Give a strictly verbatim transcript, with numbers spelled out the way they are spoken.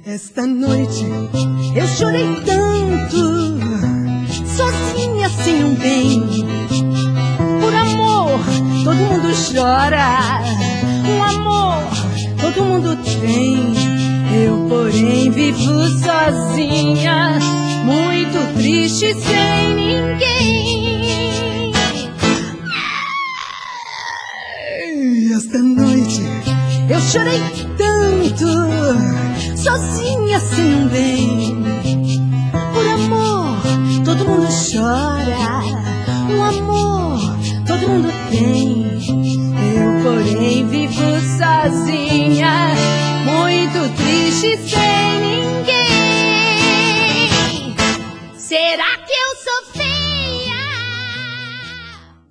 Esta noite eu chorei tanto, sozinha sem um bem. Por amor todo mundo chora, um amor todo mundo tem. Eu, porém, vivo sozinha, muito triste sem ninguém. Esta noite eu chorei tanto, sozinha sem um bem. Por amor todo mundo chora, um amor todo mundo tem.